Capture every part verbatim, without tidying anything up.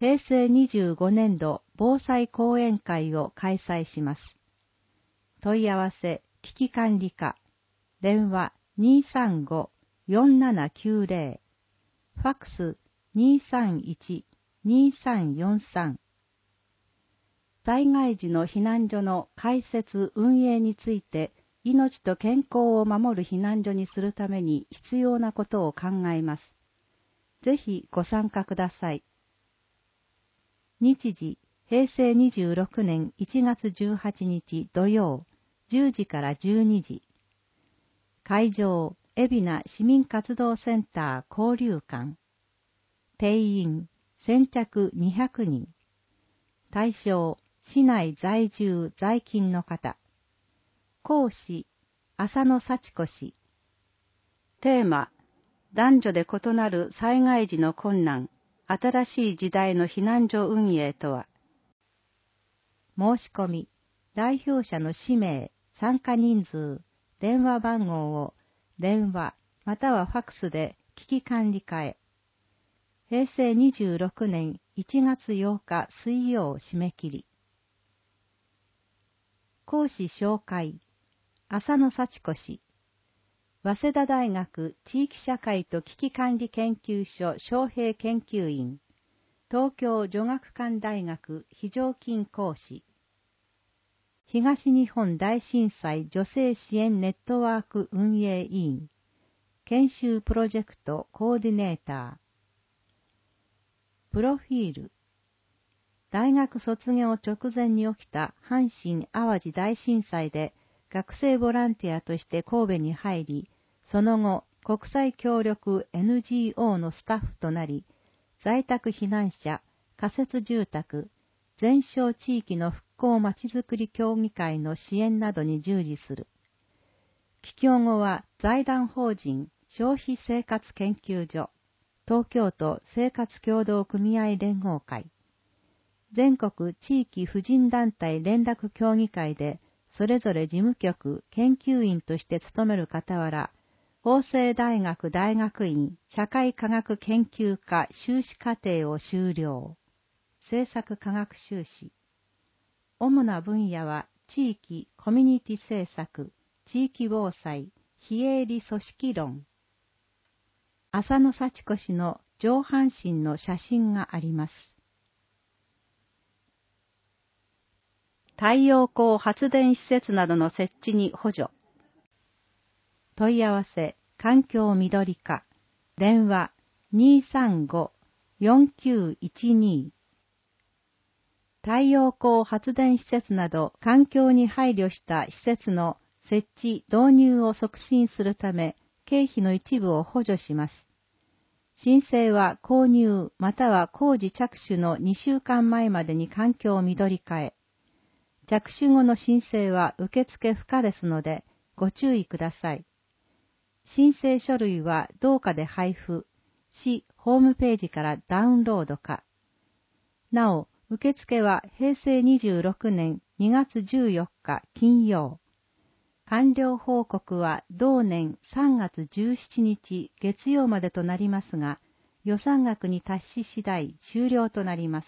へいせいにじゅうごねんど防災講演会を開催します。問い合わせ危機管理課、電話 にーさんご よんななきゅうぜろ、ファックス にーさんいち にーさんよんさん。災害時の避難所の開設運営について、命と健康を守る避難所にするために必要なことを考えます。ぜひご参加ください。日時、へいせいにじゅうろくねんいちがつじゅうはちにち土曜、じゅうじからじゅうにじ。会場、海老名市民活動センター交流館。定員、先着にひゃくにん。対象、市内在住在勤の方。講師、浅野幸子氏。テーマ、男女で異なる災害時の困難、新しい時代の避難所運営とは。申し込み、代表者の氏名、参加人数、電話番号を電話またはファックスで危機管理課へ。へいせいにじゅうろくねんいちがつようか水曜締め切り。講師紹介、浅野幸子氏。早稲田大学地域社会と危機管理研究所招聘研究員、東京女学館大学非常勤講師。東日本大震災女性支援ネットワーク運営委員、研修プロジェクトコーディネーター。プロフィール。大学卒業直前に起きた阪神・淡路大震災で学生ボランティアとして神戸に入り、その後、国際協力 エヌジーオー のスタッフとなり、在宅避難者、仮設住宅、全省地域の復興まちづくり協議会の支援などに従事する。帰郷後は財団法人消費生活研究所、東京都生活協同組合連合会、全国地域婦人団体連絡協議会で、それぞれ事務局、研究員として務める傍ら、法政大学大学院社会科学研究科修士課程を修了。政策科学修士。主な分野は地域コミュニティ政策、地域防災、非営利組織論。浅野幸子氏の上半身の写真があります。太陽光発電施設などの設置に補助。問い合わせ、環境緑課、電話 にーさんご よんきゅういちに。太陽光発電施設など環境に配慮した施設の設置・導入を促進するため、経費の一部を補助します。申請は購入または工事着手のにしゅうかんまえまでに環境緑課へ。着手後の申請は受付不可ですので、ご注意ください。申請書類は同課で配布、市ホームページからダウンロードか。なお、受付はへいせいにじゅうろくねんにがつじゅうよっか金曜。完了報告は同年さんがつじゅうしちにち月曜までとなりますが、予算額に達し次第終了となります。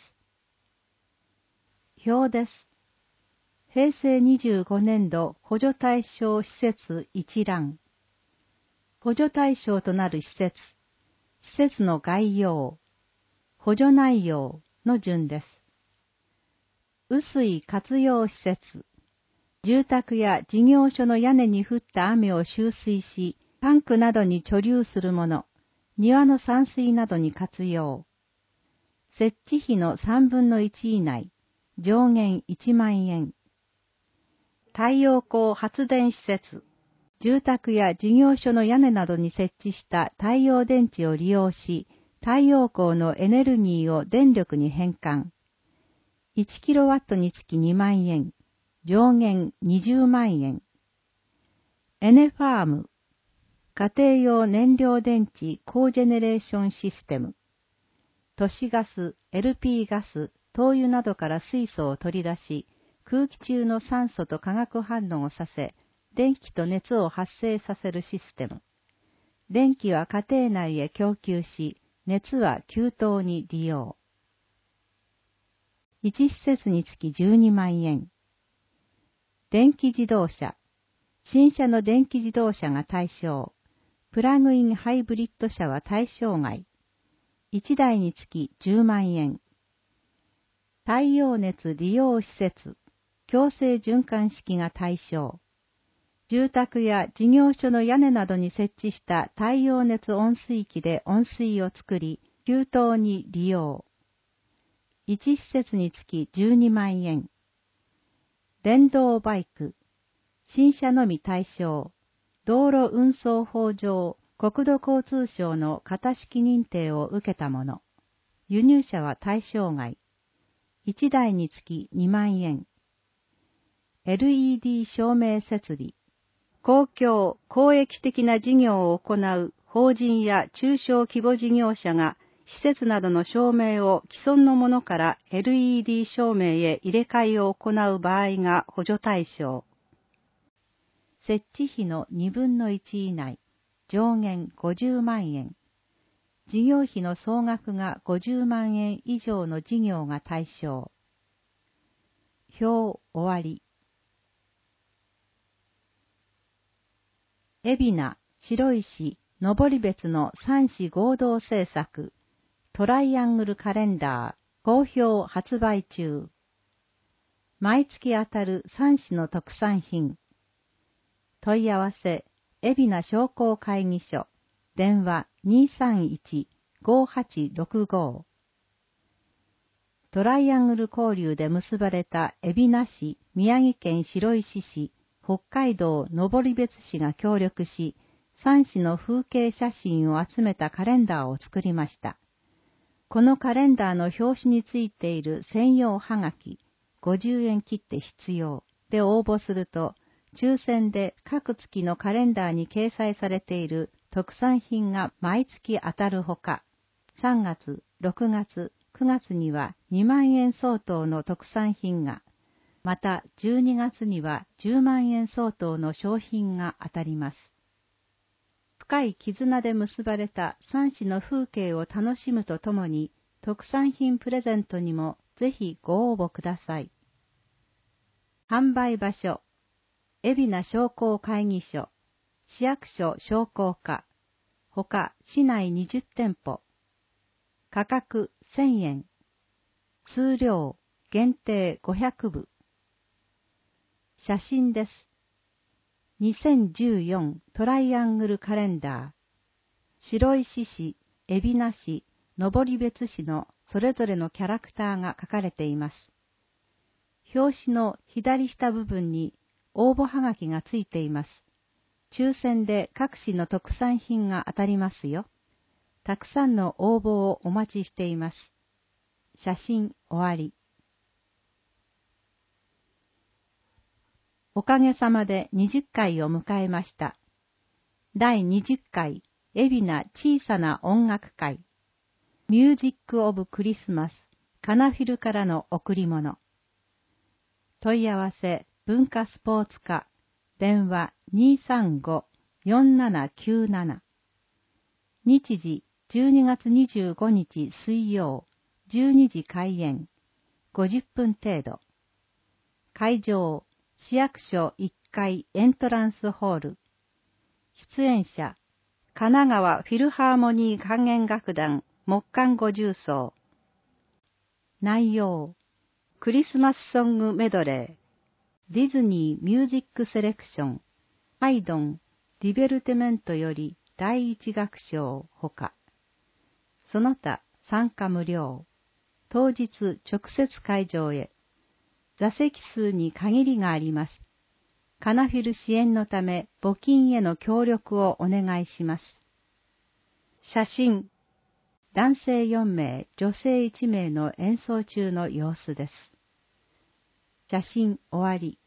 表です。へいせいにじゅうごねんど補助対象施設一覧。補助対象となる施設、施設の概要、補助内容の順です。雨水活用施設、住宅や事業所の屋根に降った雨を集水し、タンクなどに貯留するもの、庭の散水などに活用。設置費のさんぶんのいち以内、上限いちまんえん。太陽光発電施設、住宅や事業所の屋根などに設置した太陽電池を利用し、太陽光のエネルギーを電力に変換。いちキロワットにつきにまんえん、上限にじゅうまんえん。エネファーム、家庭用燃料電池コージェネレーションシステム。都市ガス、エルピー ガス、灯油などから水素を取り出し、空気中の酸素と化学反応をさせ、電気と熱を発生させるシステム。電気は家庭内へ供給し、熱は給湯に利用。 いち施設につきじゅうにまんえん。電気自動車。新車の電気自動車が対象。プラグインハイブリッド車は対象外。いちだいにつきじゅうまんえん。太陽熱利用施設。強制循環式が対象。住宅や事業所の屋根などに設置した太陽熱温水器で温水を作り、給湯に利用。いち施設につきじゅうにまんえん。電動バイク。新車のみ対象。道路運送法上、国土交通省の型式認定を受けたもの。輸入車は対象外。いちだいにつきにまんえん。エルイーディー 照明設備。公共・公益的な事業を行う法人や中小規模事業者が施設などの照明を既存のものから エルイーディー 照明へ入れ替えを行う場合が補助対象。設置費のにぶんのいち以内、上限ごじゅうまんえん。事業費の総額がごじゅうまんえん以上の事業が対象。表終わり。海老名、白石、登別のさん市合同制作、トライアングルカレンダー、好評発売中。毎月当たるさん市の特産品。問い合わせ、海老名商工会議所、電話 にーさんいち ごーはちろくご。トライアングル交流で結ばれた海老名市、宮城県白石市、北海道登別市が協力し、さん市の風景写真を集めたカレンダーを作りました。このカレンダーの表紙についている専用はがき、ごじゅうえん切って必要で応募すると、抽選で各月のカレンダーに掲載されている特産品が毎月当たるほか、さんがつ、ろくがつ、くがつにはにまんえん相当の特産品が、またじゅうにがつにはじゅうまんえん相当の商品が当たります。深い絆で結ばれたさん市の風景を楽しむとともに、特産品プレゼントにもぜひご応募ください。販売場所、海老名商工会議所、市役所商工課、ほか市内にじゅってんぽ。価格せんえん。数量限定ごひゃくぶ。写真です。にせんじゅうよんトライアングルカレンダー。白石市、海老名市、登別市のそれぞれのキャラクターが書かれています。表紙の左下部分に応募はがきがついています。抽選で各市の特産品が当たりますよ。たくさんの応募をお待ちしています。写真終わり。おかげさまでにじゅっかいを迎えました。だいにじゅっかい、海老名小さな音楽会。ミュージック・オブ・クリスマス、カナフィルからの贈り物。問い合わせ、文化スポーツ課、電話 にーさんご よんななきゅうなな。日時、じゅうにがつにじゅうごにち水曜、じゅうにじ開演、ごじゅっぷん程度。会場、市役所いっかいエントランスホール。出演者、神奈川フィルハーモニー管弦楽団木管五重奏。内容、クリスマスソングメドレー、ディズニーミュージックセレクション、ハイドン、ディベルテメントより第一楽章ほか。その他参加無料。当日直接会場へ。座席数に限りがあります。カナフィル支援のため募金への協力をお願いします。写真。男性よんめい、女性いちめいの演奏中の様子です。写真終わり。